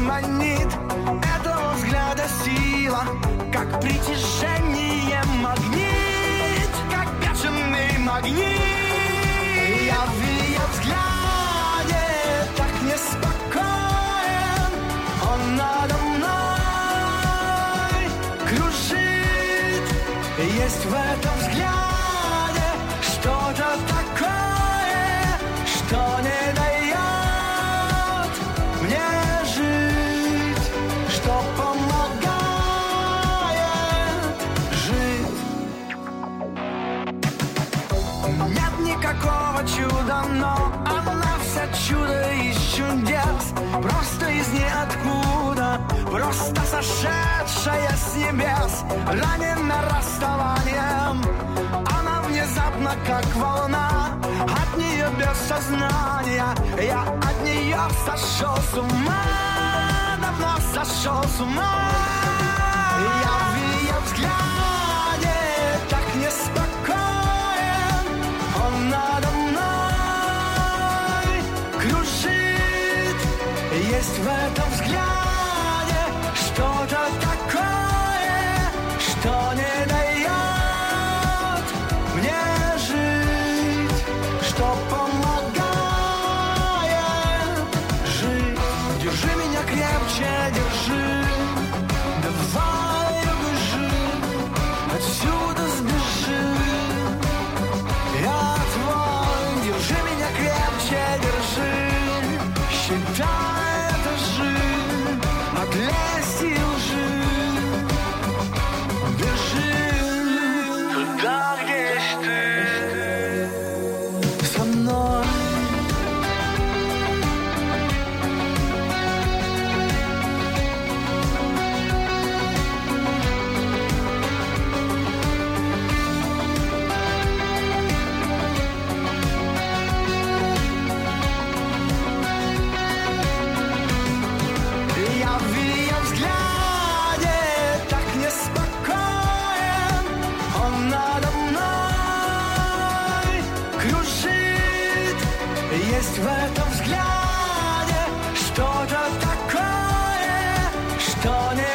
манит этого взгляда сила, как притяжение магнит, как бешеный магнит. Я в ее взгляде так неспокоен, он надо мной кружит. Есть в этом взгляде что-то такое, что не дает мне жить, что помогает жить. Нет никакого чуда, но она вся чудо из чудес, просто из ниоткуда, просто сошедшая с небес, ранена расставанием. Она внезапно как волна, от нее без сознания. Я от нее сошел с ума, давно сошел с ума. Я в ее взгляде так неспокоен, он надо мной кружит. Есть в этом взгляде что-то такое, что не дает мне жить, что помогает жить. Держи меня крепче, держи, давай убежим, отсюда сбежим. Я твой, держи меня крепче, держи, считай это жизнь, от лести и лжи. Бежи туда, где есть ты, со мной. Я в ее взгляде так неспокоен, он надо мной кружит. Есть в этом взгляде что-то такое, что не